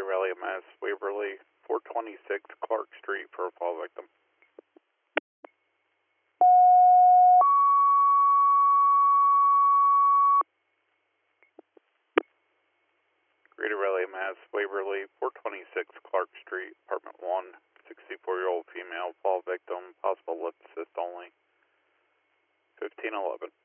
Greater Raleigh, Mass, Waverly, 426 Clark Street for a fall victim. Greater Raleigh, Mass, Waverly, 426 Clark Street, apartment 1, 64-year-old female, fall victim, possible lip assist only, 1511.